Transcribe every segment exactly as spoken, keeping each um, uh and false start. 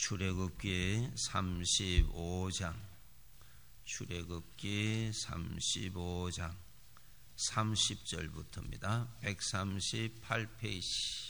출애굽기 삼십오 장, 출애굽기 삼십오 장 삼십 절부터입니다. 백삼십팔 페이지.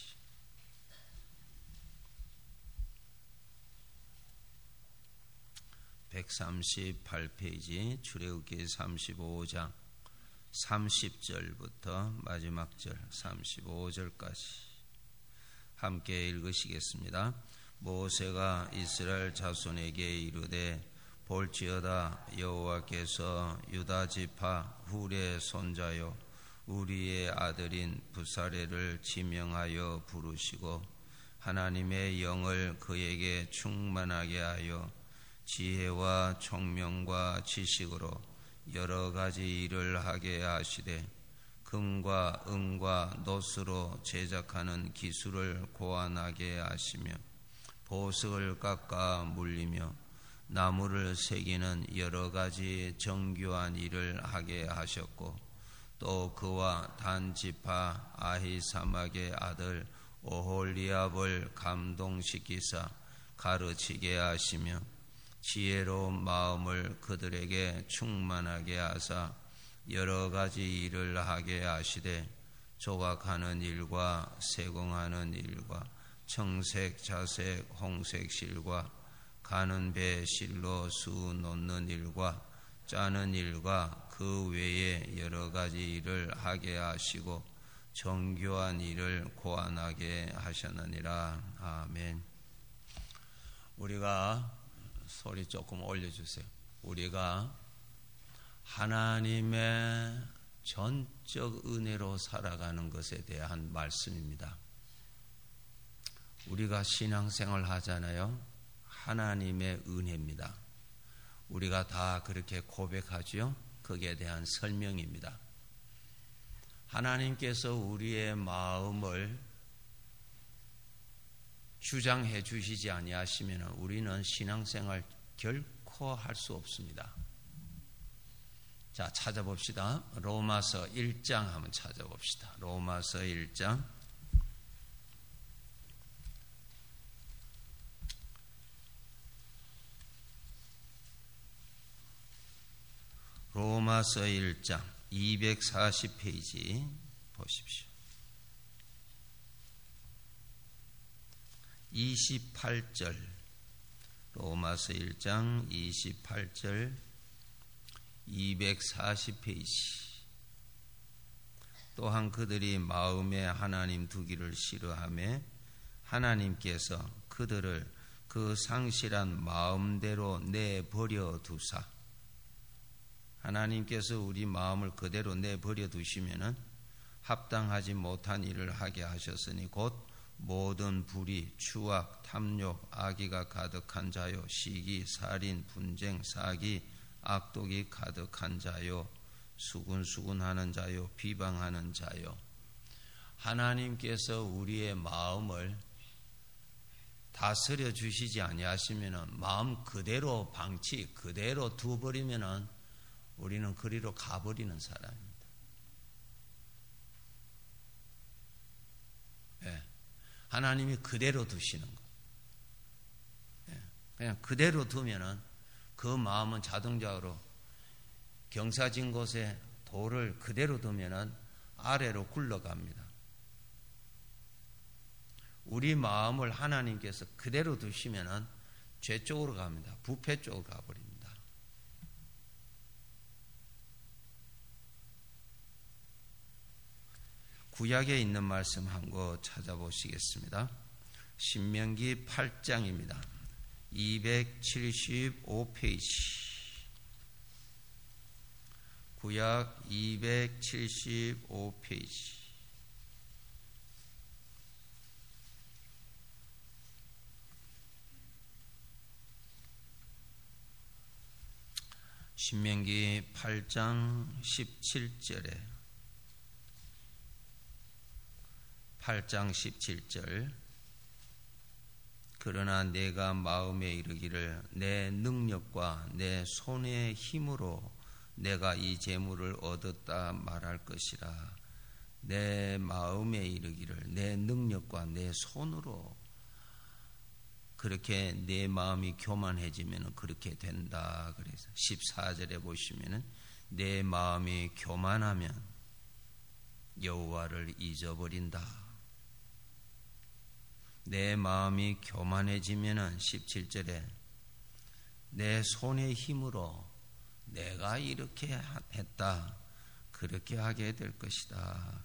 백삼십팔 페이지 출애굽기 삼십오 장 삼십 절부터 마지막 절 삼십오 절까지 함께 읽으시겠습니다. 모세가 이스라엘 자손에게 이르되 볼지어다 여호와께서 유다 지파 훌의 손자요 우리의 아들인 부사레를 지명하여 부르시고 하나님의 영을 그에게 충만하게 하여 지혜와 총명과 지식으로 여러 가지 일을 하게 하시되 금과 은과 놋으로 제작하는 기술을 고안하게 하시며 보석을 깎아 물리며 나무를 새기는 여러 가지 정교한 일을 하게 하셨고 또 그와 단 지파 아히사막의 아들 오홀리압을 감동시키사 가르치게 하시며 지혜로운 마음을 그들에게 충만하게 하사 여러 가지 일을 하게 하시되 조각하는 일과 세공하는 일과 청색, 자색, 홍색 실과 가는 배 실로 수 놓는 일과 짜는 일과 그 외에 여러 가지 일을 하게 하시고 정교한 일을 고안하게 하셨느니라. 아멘. 우리가 소리 조금 올려주세요. 우리가 하나님의 전적 은혜로 살아가는 것에 대한 말씀입니다. 우리가 신앙생활 하잖아요. 하나님의 은혜입니다. 우리가 다 그렇게 고백하죠. 거기에 대한 설명입니다. 하나님께서 우리의 마음을 주장해 주시지 아니하시면 우리는 신앙생활 결코 할 수 없습니다. 자, 찾아봅시다. 로마서 일 장 한번 찾아봅시다. 로마서 일 장 로마서 일 장 이백사십 페이지 보십시오. 이십팔 절 로마서 일 장 이십팔 절 이백사십 페이지. 또한 그들이 마음에 하나님 두기를 싫어하며 하나님께서 그들을 그 상실한 마음대로 내버려 두사 하나님께서 우리 마음을 그대로 내버려 두시면은 합당하지 못한 일을 하게 하셨으니 곧 모든 불의, 추악, 탐욕, 악의가 가득한 자요, 시기, 살인, 분쟁, 사기, 악독이 가득한 자요, 수군수군하는 자요, 비방하는 자요. 하나님께서 우리의 마음을 다스려 주시지 아니하시면은 마음 그대로 방치, 그대로 두어버리면은 우리는 그리로 가버리는 사람입니다. 예. 하나님이 그대로 두시는 거. 예. 그냥 그대로 두면은 그 마음은 자동적으로 경사진 곳에 돌을 그대로 두면은 아래로 굴러갑니다. 우리 마음을 하나님께서 그대로 두시면은 죄 쪽으로 갑니다. 부패 쪽으로 가버립니다. 구약에 있는 말씀 한 거 찾아보시겠습니다. 신명기 팔 장입니다. 이백칠십오 페이지. 구약 이백칠십오 페이지. 신명기 팔 장 십칠 절에 팔 장 십칠 절. 그러나 내가 마음에 이르기를 내 능력과 내 손의 힘으로 내가 이 재물을 얻었다 말할 것이라. 내 마음에 이르기를 내 능력과 내 손으로 그렇게 내 마음이 교만해지면 그렇게 된다. 그래서 십사 절에 보시면은 내 마음이 교만하면 여호와를 잊어버린다. 내 마음이 교만해지면은 십칠 절에 내 손의 힘으로 내가 이렇게 했다. 그렇게 하게 될 것이다.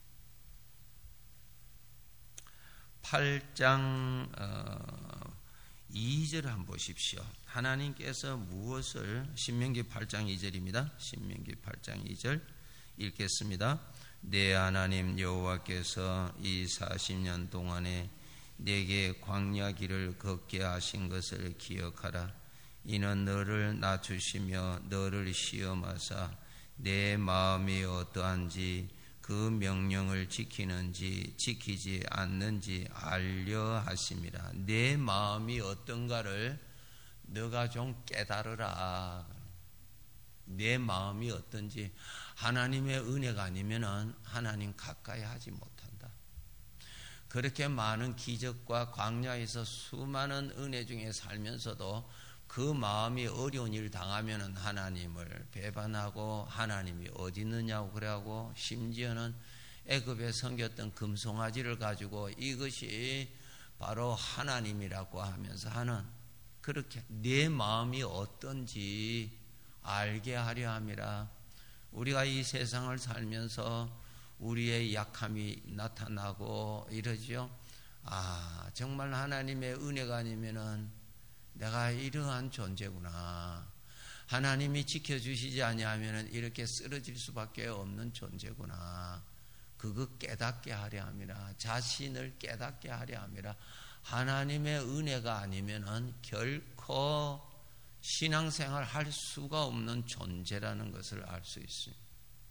팔 장 어, 이 절 한번 보십시오. 하나님께서 무엇을 신명기 팔 장 이 절입니다. 신명기 팔 장 이 절 읽겠습니다. 내 하나님 여호와께서 이 사십 년 동안에 내게 광야 길을 걷게 하신 것을 기억하라. 이는 너를 낮추시며 너를 시험하사 내 마음이 어떠한지 그 명령을 지키는지 지키지 않는지 알려 하심이라. 내 마음이 어떤가를 너가 좀 깨달으라. 내 마음이 어떤지. 하나님의 은혜가 아니면은 하나님 가까이 하지 못한다. 그렇게 많은 기적과 광야에서 수많은 은혜 중에 살면서도 그 마음이 어려운 일 당하면은 하나님을 배반하고 하나님이 어디 있느냐고 그래하고 심지어는 애굽에 섬겼던 금송아지를 가지고 이것이 바로 하나님이라고 하면서 하는, 그렇게 내 마음이 어떤지 알게 하려 함이라. 우리가 이 세상을 살면서 우리의 약함이 나타나고 이러죠. 아, 정말 하나님의 은혜가 아니면은 내가 이러한 존재구나. 하나님이 지켜주시지 아니하면 이렇게 쓰러질 수밖에 없는 존재구나. 그거 깨닫게 하려 함이라. 자신을 깨닫게 하려 함이라. 하나님의 은혜가 아니면 결코 신앙생활 할 수가 없는 존재라는 것을 알 수 있습니다.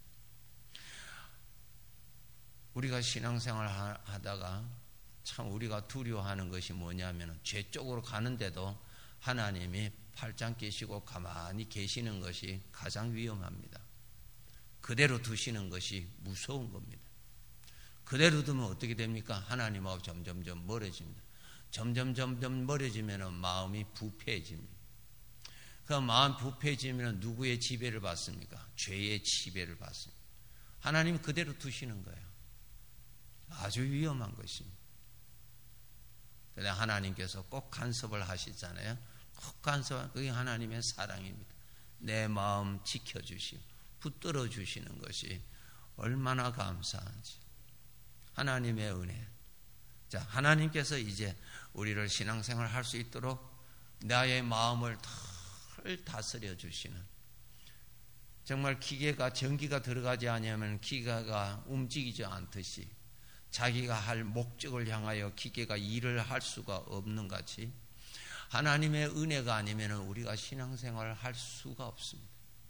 우리가 신앙생활 하다가 참 우리가 두려워하는 것이 뭐냐면 죄 쪽으로 가는데도 하나님이 팔짱 끼시고 가만히 계시는 것이 가장 위험합니다. 그대로 두시는 것이 무서운 겁니다. 그대로 두면 어떻게 됩니까? 하나님하고 점점점 멀어집니다. 점점 점점 멀어지면 마음이 부패해집니다. 그 마음 부패해지면 누구의 지배를 받습니까? 죄의 지배를 받습니다. 하나님 그대로 두시는 거예요. 아주 위험한 것입니다. 그런데 하나님께서 꼭 간섭을 하시잖아요. 꼭 간섭, 그게 하나님의 사랑입니다. 내 마음 지켜주시고 붙들어 주시는 것이 얼마나 감사한지. 하나님의 은혜. 자, 하나님께서 이제 우리를 신앙생활 할 수 있도록 나의 마음을 덜 다스려 주시는, 정말 기계가 전기가 들어가지 않으면 기계가 움직이지 않듯이 자기가 할 목적을 향하여 기계가 일을 할 수가 없는 같이 하나님의 은혜가 아니면 우리가 신앙생활을 할 수가 없습니다.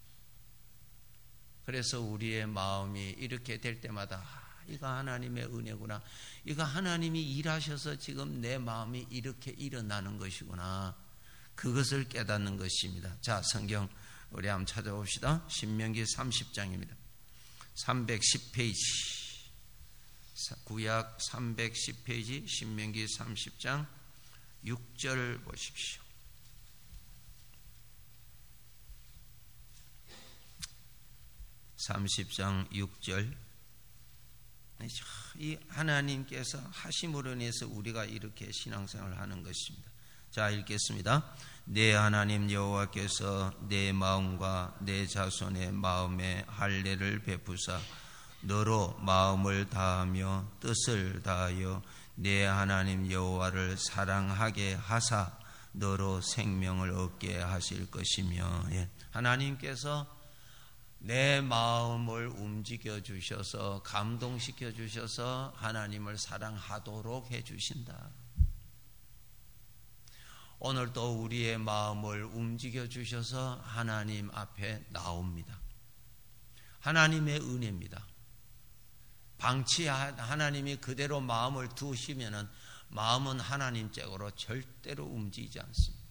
그래서 우리의 마음이 이렇게 될 때마다 아, 이거 하나님의 은혜구나. 이거 하나님이 일하셔서 지금 내 마음이 이렇게 일어나는 것이구나. 그것을 깨닫는 것입니다. 자, 성경 우리 한번 찾아봅시다. 신명기 삼십 장입니다. 삼백십 페이지. 구약 삼백십 페이지 신명기 삼십 장 육 절 보십시오. 삼십 장 육 절. 이 하나님께서 하심으로 인해서 우리가 이렇게 신앙생활을 하는 것입니다. 자, 읽겠습니다. 내 하나님 여호와께서 내 마음과 내 자손의 마음에 할례를 베푸사 너로 마음을 다하며 뜻을 다하여 내 하나님 여호와를 사랑하게 하사 너로 생명을 얻게 하실 것이며. 예. 하나님께서 내 마음을 움직여 주셔서 감동시켜 주셔서 하나님을 사랑하도록 해 주신다. 오늘 또 우리의 마음을 움직여 주셔서 하나님 앞에 나옵니다. 하나님의 은혜입니다. 방치 하나님이 그대로 마음을 두시면은 마음은 하나님 쪽으로 절대로 움직이지 않습니다.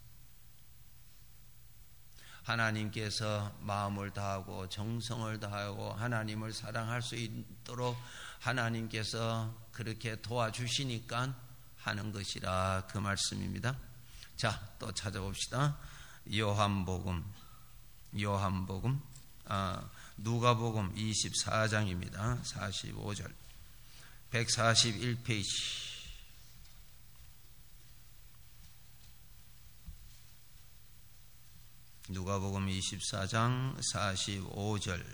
하나님께서 마음을 다하고 정성을 다하고 하나님을 사랑할 수 있도록 하나님께서 그렇게 도와주시니까 하는 것이라 그 말씀입니다. 자, 또 찾아봅시다. 요한복음, 요한복음, 아, 누가복음 이십사 장입니다. 사십오 절, 백사십일 페이지. 누가복음 이십사 장 사십오 절.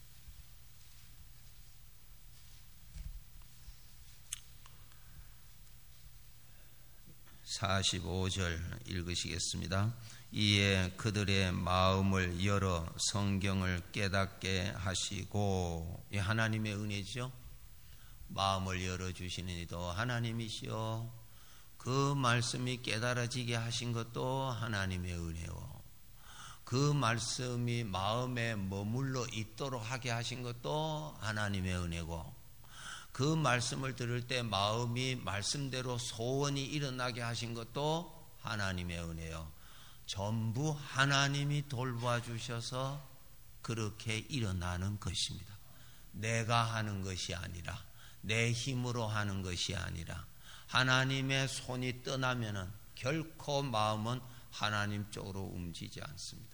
사십오 절 읽으시겠습니다. 이에 그들의 마음을 열어 성경을 깨닫게 하시고, 이 하나님의 은혜죠. 마음을 열어주시는 이도 하나님이시요, 그 말씀이 깨달아지게 하신 것도 하나님의 은혜요, 그 말씀이 마음에 머물러 있도록 하게 하신 것도 하나님의 은혜고, 그 말씀을 들을 때 마음이 말씀대로 소원이 일어나게 하신 것도 하나님의 은혜요. 전부 하나님이 돌봐주셔서 그렇게 일어나는 것입니다. 내가 하는 것이 아니라, 내 힘으로 하는 것이 아니라, 하나님의 손이 떠나면은 결코 마음은 하나님 쪽으로 움직이지 않습니다.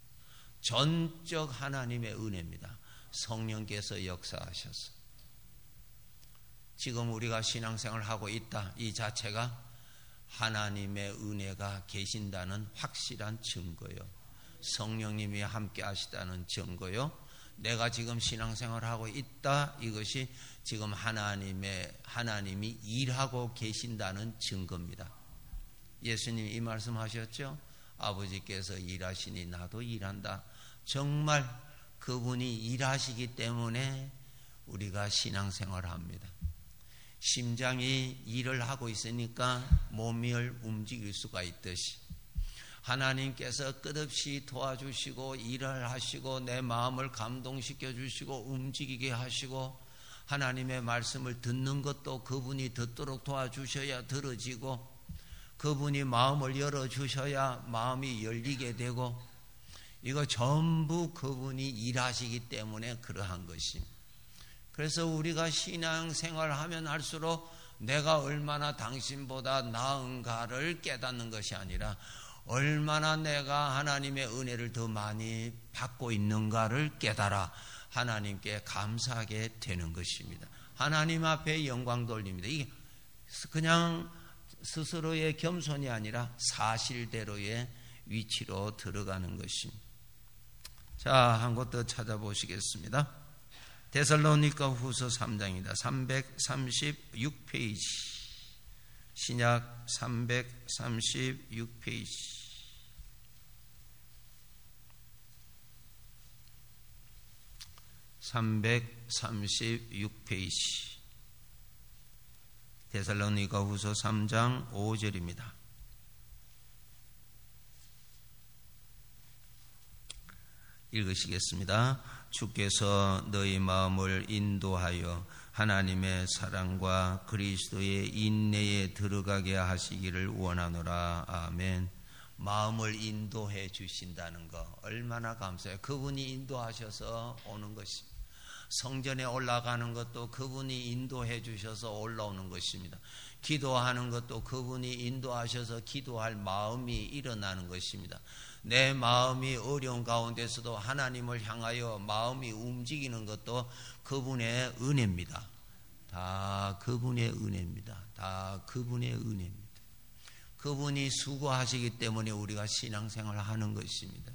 전적 하나님의 은혜입니다. 성령께서 역사하셔서 지금 우리가 신앙생활을 하고 있다, 이 자체가 하나님의 은혜가 계신다는 확실한 증거요, 성령님이 함께 하시다는 증거요, 내가 지금 신앙생활을 하고 있다, 이것이 지금 하나님의 하나님이 일하고 계신다는 증거입니다. 예수님이 이 말씀하셨죠. 아버지께서 일하시니 나도 일한다. 정말 그분이 일하시기 때문에 우리가 신앙생활을 합니다. 심장이 일을 하고 있으니까 몸을 움직일 수가 있듯이, 하나님께서 끝없이 도와주시고 일을 하시고 내 마음을 감동시켜 주시고 움직이게 하시고, 하나님의 말씀을 듣는 것도 그분이 듣도록 도와주셔야 들어지고, 그분이 마음을 열어주셔야 마음이 열리게 되고, 이거 전부 그분이 일하시기 때문에 그러한 것입니다. 그래서 우리가 신앙생활을 하면 할수록 내가 얼마나 당신보다 나은가를 깨닫는 것이 아니라, 얼마나 내가 하나님의 은혜를 더 많이 받고 있는가를 깨달아 하나님께 감사하게 되는 것입니다. 하나님 앞에 영광 돌립니다. 이게 그냥 스스로의 겸손이 아니라 사실대로의 위치로 들어가는 것입니다. 자, 한 곳 더 찾아보시겠습니다. 데살로니가 후서 삼 장입니다. 삼백삼십육 페이지. 신약 삼백삼십육 페이지. 삼백삼십육 페이지. 데살로니가 후서 삼 장 오 절입니다. 읽으시겠습니다. 주께서 너희 마음을 인도하여 하나님의 사랑과 그리스도의 인내에 들어가게 하시기를 원하노라. 아멘. 마음을 인도해 주신다는 거 얼마나 감사해요. 그분이 인도하셔서 오는 것입니다. 성전에 올라가는 것도 그분이 인도해 주셔서 올라오는 것입니다. 기도하는 것도 그분이 인도하셔서 기도할 마음이 일어나는 것입니다. 내 마음이 어려운 가운데서도 하나님을 향하여 마음이 움직이는 것도 그분의 은혜입니다. 다 그분의 은혜입니다. 다 그분의 은혜입니다. 그분이 수고하시기 때문에 우리가 신앙생활을 하는 것입니다.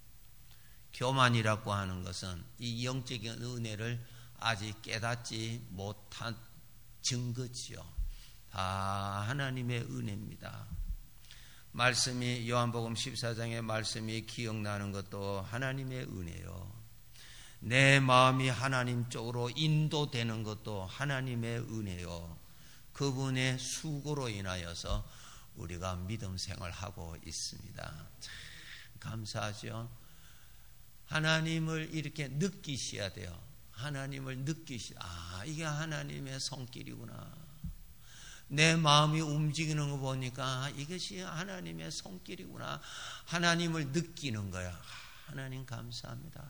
교만이라고 하는 것은 이 영적인 은혜를 아직 깨닫지 못한 증거지요. 다 하나님의 은혜입니다. 말씀이 요한복음 십사 장의 말씀이 기억나는 것도 하나님의 은혜요. 내 마음이 하나님 쪽으로 인도되는 것도 하나님의 은혜요. 그분의 수고로 인하여서 우리가 믿음 생활하고 있습니다. 참 감사하죠. 하나님을 이렇게 느끼셔야 돼요. 하나님을 느끼시, 아, 이게 하나님의 손길이구나. 내 마음이 움직이는 거 보니까 이것이 하나님의 손길이구나. 하나님을 느끼는 거야. 하나님 감사합니다.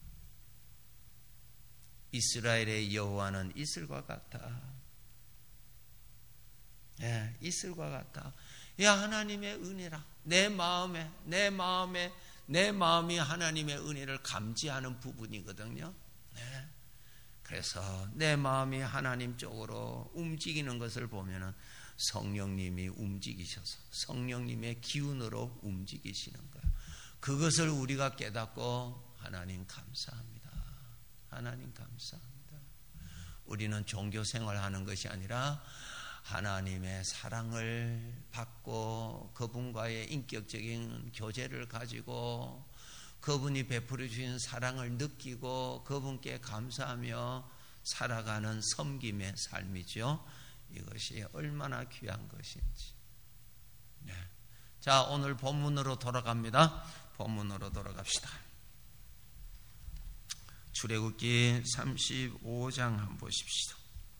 이스라엘의 여호와는 이슬과 같아. 예, 이슬과 같아. 야, 하나님의 은혜라. 내 마음에, 내 마음에, 내 마음이 하나님의 은혜를 감지하는 부분이거든요. 네. 그래서 내 마음이 하나님 쪽으로 움직이는 것을 보면은 성령님이 움직이셔서 성령님의 기운으로 움직이시는 거예요. 그것을 우리가 깨닫고 하나님 감사합니다. 하나님 감사합니다. 우리는 종교 생활하는 것이 아니라 하나님의 사랑을 받고 그분과의 인격적인 교제를 가지고 그분이 베풀어 주신 사랑을 느끼고 그분께 감사하며 살아가는 섬김의 삶이죠. 이것이 얼마나 귀한 것인지. 네. 자, 오늘 본문으로 돌아갑니다. 본문으로 돌아갑시다. 출애굽기 삼십오 장 한번 보십시오.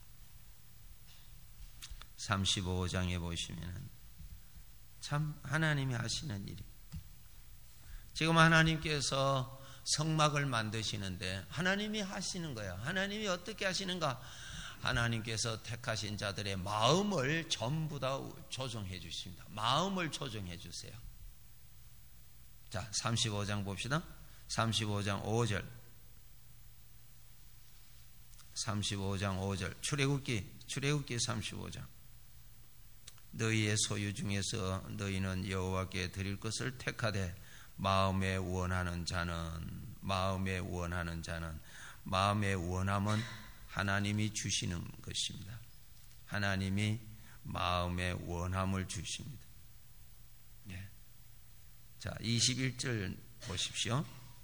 삼십오 장에 보시면 참 하나님이 하시는 일이, 지금 하나님께서 성막을 만드시는데 하나님이 하시는 거야. 하나님이 어떻게 하시는가? 하나님께서 택하신 자들의 마음을 전부 다 조정해 주십니다. 마음을 조정해 주세요. 자, 삼십오 장 봅시다. 삼십오 장 오 절. 삼십오 장 오 절. 출애굽기 출애굽기 삼십오 장. 너희의 소유 중에서 너희는 여호와께 드릴 것을 택하되 마음에 원하는 자는 마음에 원하는 자는 마음의 원함은 하나님이 주시는 것입니다. 하나님이 마음의 원함을 주십니다. 네. 자, 이십일 절 보십시오.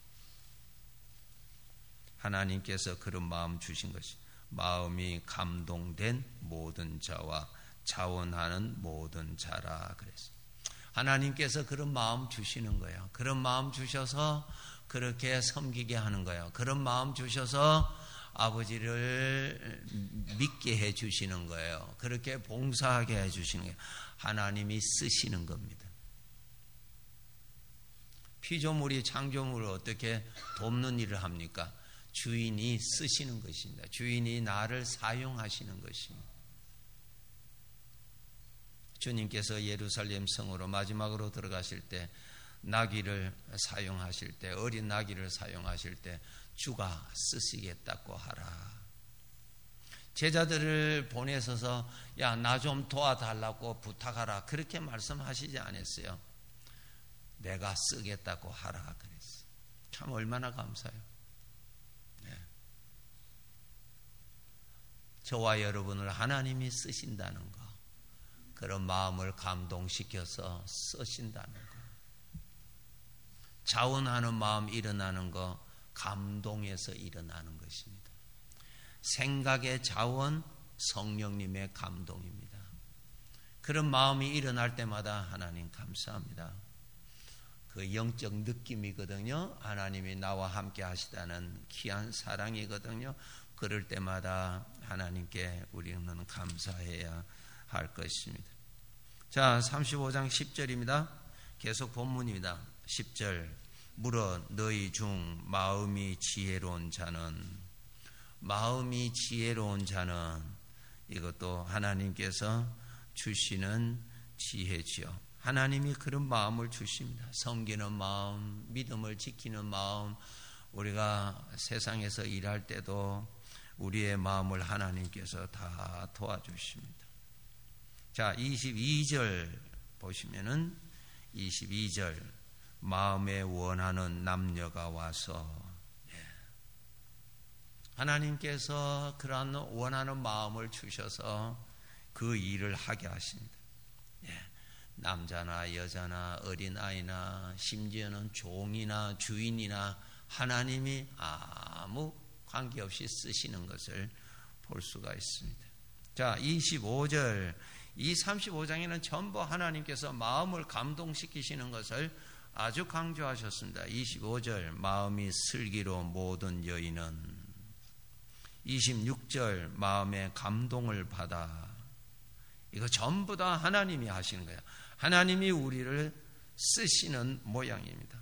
하나님께서 그런 마음 주신 것이 마음이 감동된 모든 자와 자원하는 모든 자라 그랬어요. 하나님께서 그런 마음 주시는 거예요. 그런 마음 주셔서 그렇게 섬기게 하는 거예요. 그런 마음 주셔서 아버지를 믿게 해 주시는 거예요. 그렇게 봉사하게 해 주시는 거예요. 하나님이 쓰시는 겁니다. 피조물이 창조물을 어떻게 돕는 일을 합니까? 주인이 쓰시는 것입니다. 주인이 나를 사용하시는 것입니다. 주님께서 예루살렘 성으로 마지막으로 들어가실 때 나귀를 사용하실 때, 어린 나귀를 사용하실 때 주가 쓰시겠다고 하라. 제자들을 보내셔서 야, 나 좀 도와달라고 부탁하라 그렇게 말씀하시지 않았어요. 내가 쓰겠다고 하라 그랬어요. 참 얼마나 감사해요. 네. 저와 여러분을 하나님이 쓰신다는 거, 그런 마음을 감동시켜서 쓰신다는 거, 자원하는 마음 일어나는 거 감동에서 일어나는 것입니다. 생각의 자원, 성령님의 감동입니다. 그런 마음이 일어날 때마다 하나님 감사합니다. 그 영적 느낌이거든요. 하나님이 나와 함께 하시다는 귀한 사랑이거든요. 그럴 때마다 하나님께 우리는 감사해야 할 것입니다. 자, 삼십오 장 십 절입니다. 계속 본문입니다. 십 절. 물어 너희 중 마음이 지혜로운 자는, 마음이 지혜로운 자는 이것도 하나님께서 주시는 지혜지요. 하나님이 그런 마음을 주십니다. 섬기는 마음, 믿음을 지키는 마음, 우리가 세상에서 일할 때도 우리의 마음을 하나님께서 다 도와주십니다. 자, 이십이 절 보시면은 이십이 절. 마음에 원하는 남녀가 와서, 하나님께서 그러한 원하는 마음을 주셔서 그 일을 하게 하십니다. 남자나 여자나 어린아이나 심지어는 종이나 주인이나 하나님이 아무 관계없이 쓰시는 것을 볼 수가 있습니다. 자, 이십오 절. 이 삼십오 장에는 전부 하나님께서 마음을 감동시키시는 것을 아주 강조하셨습니다. 이십오 절. 마음이 슬기로 모든 여인은, 이십육 절. 마음의 감동을 받아. 이거 전부 다 하나님이 하시는 거예요. 하나님이 우리를 쓰시는 모양입니다.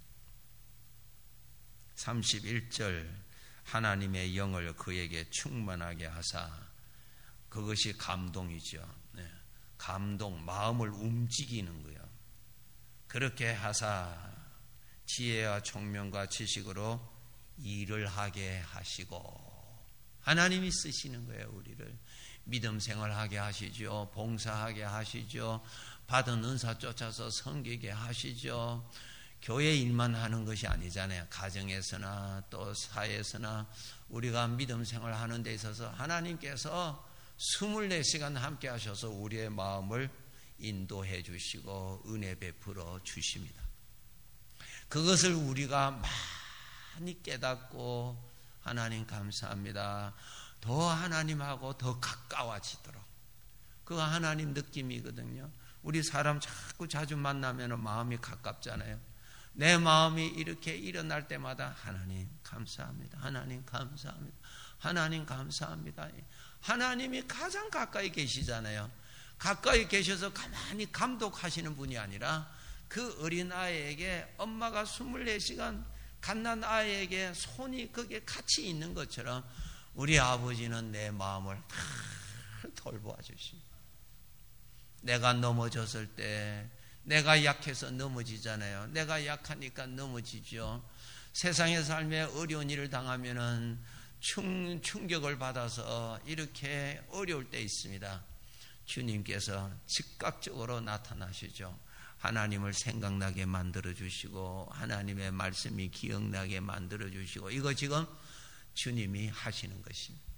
삼십일 절. 하나님의 영을 그에게 충만하게 하사. 그것이 감동이죠. 네. 감동, 마음을 움직이는 거예요. 그렇게 하사 지혜와 총명과 지식으로 일을 하게 하시고, 하나님이 쓰시는 거예요. 우리를 믿음 생활하게 하시죠. 봉사하게 하시죠. 받은 은사 쫓아서 섬기게 하시죠. 교회 일만 하는 것이 아니잖아요. 가정에서나 또 사회에서나 우리가 믿음 생활하는 데 있어서 하나님께서 이십사 시간 함께 하셔서 우리의 마음을 인도해 주시고 은혜 베풀어 주십니다. 그것을 우리가 많이 깨닫고 하나님 감사합니다. 더 하나님하고 더 가까워지도록. 그거 하나님 느낌이거든요. 우리 사람 자꾸 자주 만나면 마음이 가깝잖아요. 내 마음이 이렇게 일어날 때마다 하나님 감사합니다. 하나님 감사합니다. 하나님 감사합니다. 하나님이 가장 가까이 계시잖아요. 가까이 계셔서 가만히 감독하시는 분이 아니라 그 어린아이에게 엄마가 이십사 시간 갓난 아이에게 손이 거기에 같이 있는 것처럼 우리 아버지는 내 마음을 다 돌보아 주십니다. 내가 넘어졌을 때 내가 약해서 넘어지잖아요. 내가 약하니까 넘어지죠. 세상의 삶에 어려운 일을 당하면은 충, 충격을 받아서 이렇게 어려울 때 있습니다. 주님께서 즉각적으로 나타나시죠. 하나님을 생각나게 만들어 주시고 하나님의 말씀이 기억나게 만들어 주시고, 이거 지금 주님이 하시는 것입니다.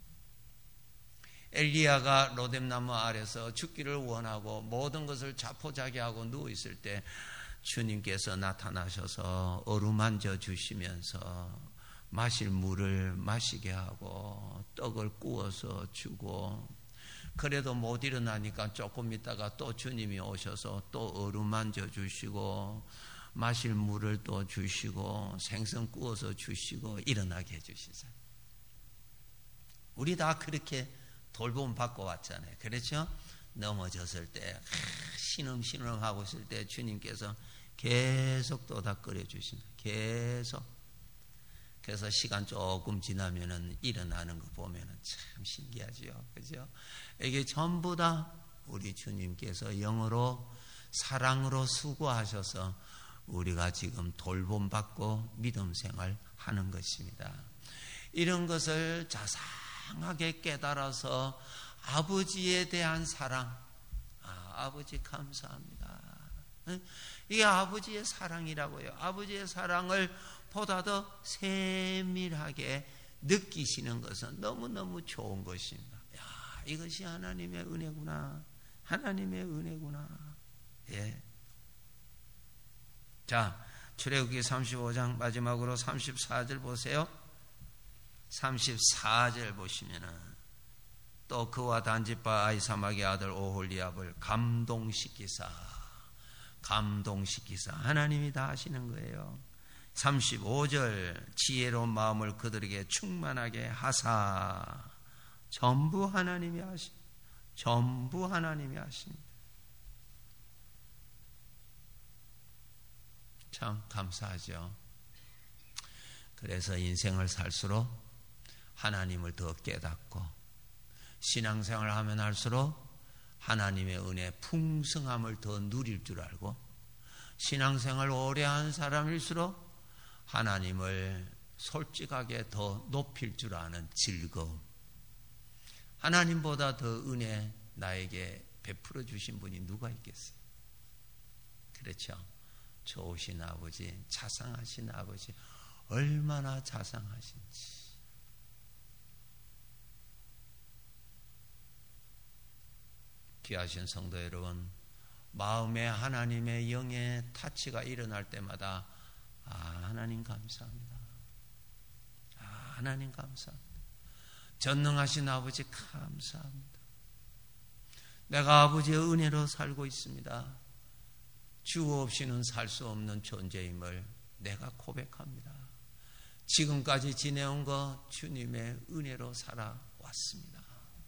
엘리야가 로뎀나무 아래서 죽기를 원하고 모든 것을 자포자기하고 누워있을 때 주님께서 나타나셔서 어루만져 주시면서 마실 물을 마시게 하고 떡을 구워서 주고, 그래도 못 일어나니까 조금 있다가 또 주님이 오셔서 또 어루만져 주시고 마실 물을 또 주시고 생선 구워서 주시고 일어나게 해주시잖아요. 우리 다 그렇게 돌봄 받고 왔잖아요. 그렇죠? 넘어졌을 때 신음신음 하고 있을 때 주님께서 계속 또다끓여 주십니다. 계속. 그래서 시간 조금 지나면은 일어나는 거 보면은 참 신기하지요. 그죠? 이게 전부 다 우리 주님께서 영으로 사랑으로 수고하셔서 우리가 지금 돌봄 받고 믿음 생활 하는 것입니다. 이런 것을 자상하게 깨달아서 아버지에 대한 사랑, 아, 아버지 감사합니다. 이게 아버지의 사랑이라고요. 아버지의 사랑을 보다 더 세밀하게 느끼시는 것은 너무너무 좋은 것입니다. 야, 이것이 하나님의 은혜구나. 하나님의 은혜구나. 예. 자, 출애굽기 삼십오 장 마지막으로 삼십사 절 보세요. 삼십사 절 보시면은 또 그와 단지파 아히사막의 아들 오홀리압을 감동시키사, 감동시키사, 하나님이 다 하시는 거예요. 삼십오 절 지혜로운 마음을 그들에게 충만하게 하사, 전부 하나님이 하십니다. 전부 하나님이 하십니다. 참 감사하죠. 그래서 인생을 살수록 하나님을 더 깨닫고 신앙생활을 하면 할수록 하나님의 은혜 풍성함을 더 누릴 줄 알고, 신앙생활 오래 한 사람일수록 하나님을 솔직하게 더 높일 줄 아는 즐거움, 하나님보다 더 은혜 나에게 베풀어 주신 분이 누가 있겠어요? 그렇죠? 좋으신 아버지, 자상하신 아버지, 얼마나 자상하신지. 귀하신 성도 여러분, 마음에 하나님의 영의 타치가 일어날 때마다 아, 하나님 감사합니다. 아, 하나님 감사합니다. 전능하신 아버지 감사합니다. 내가 아버지의 은혜로 살고 있습니다. 주 없이는 살 수 없는 존재임을 내가 고백합니다. 지금까지 지내온 것 주님의 은혜로 살아왔습니다.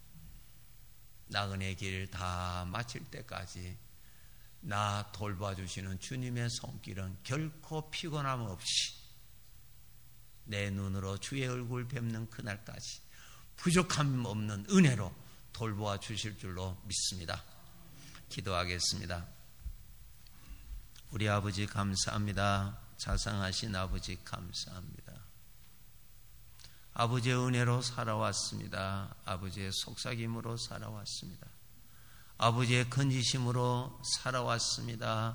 나그네 길 다 마칠 때까지 나 돌봐주시는 주님의 손길은 결코 피곤함 없이 내 눈으로 주의 얼굴 뵙는 그날까지 부족함 없는 은혜로 돌보아 주실 줄로 믿습니다. 기도하겠습니다. 우리 아버지 감사합니다. 자상하신 아버지 감사합니다. 아버지의 은혜로 살아왔습니다. 아버지의 속삭임으로 살아왔습니다. 아버지의 건지심으로 살아왔습니다.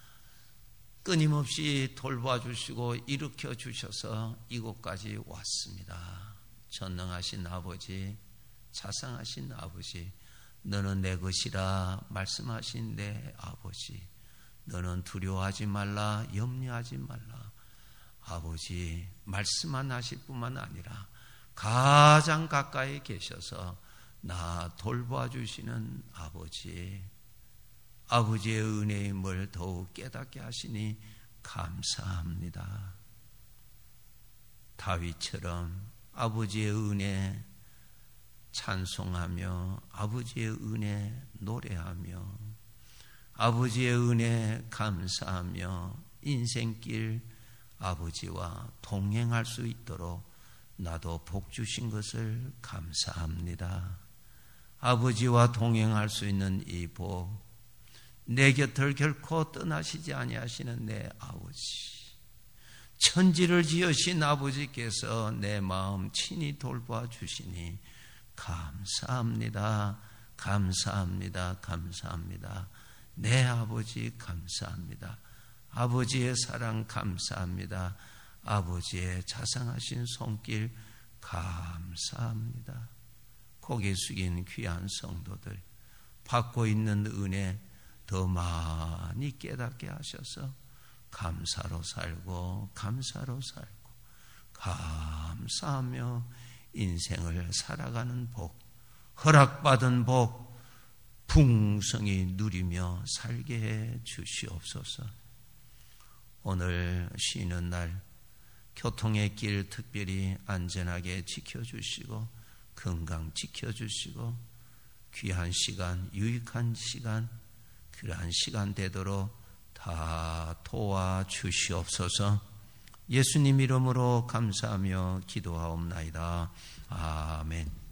끊임없이 돌봐 주시고 일으켜 주셔서 이곳까지 왔습니다. 전능하신 아버지, 자상하신 아버지, 너는 내 것이라 말씀하신 내 아버지, 너는 두려워하지 말라, 염려하지 말라. 아버지, 말씀만 하실 뿐만 아니라 가장 가까이 계셔서 나 돌봐 주시는 아버지, 아버지의 은혜임을 더욱 깨닫게 하시니 감사합니다. 다윗처럼 아버지의 은혜 찬송하며 아버지의 은혜 노래하며 아버지의 은혜 감사하며 인생길 아버지와 동행할 수 있도록 나도 복 주신 것을 감사합니다. 아버지와 동행할 수 있는 이 복, 내 곁을 결코 떠나시지 아니하시는 내 아버지, 천지를 지으신 아버지께서 내 마음 친히 돌봐 주시니 감사합니다. 감사합니다. 감사합니다. 내 아버지 감사합니다. 아버지의 사랑 감사합니다. 아버지의 자상하신 손길 감사합니다. 고개 숙인 귀한 성도들, 받고 있는 은혜 더 많이 깨닫게 하셔서 감사로 살고 감사로 살고 감사하며 인생을 살아가는 복, 허락받은 복 풍성히 누리며 살게 해 주시옵소서. 오늘 쉬는 날 교통의 길 특별히 안전하게 지켜주시고 건강 지켜주시고 귀한 시간, 유익한 시간, 그러한 시간 되도록 다 도와주시옵소서. 예수님 이름으로 감사하며 기도하옵나이다. 아멘.